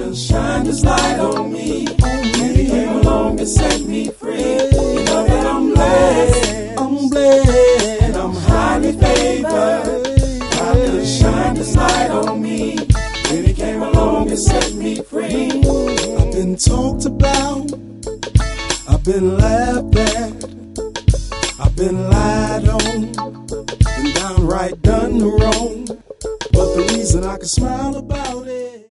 could shine His light on me. And He came along and set me free. You know that I'm blessed, and I'm highly favored. God could shine His light on me. And He came along and set me free. I've been talked about, I've been laughed at, I've been lied on, and downright done wrong. But the reason I can smile about it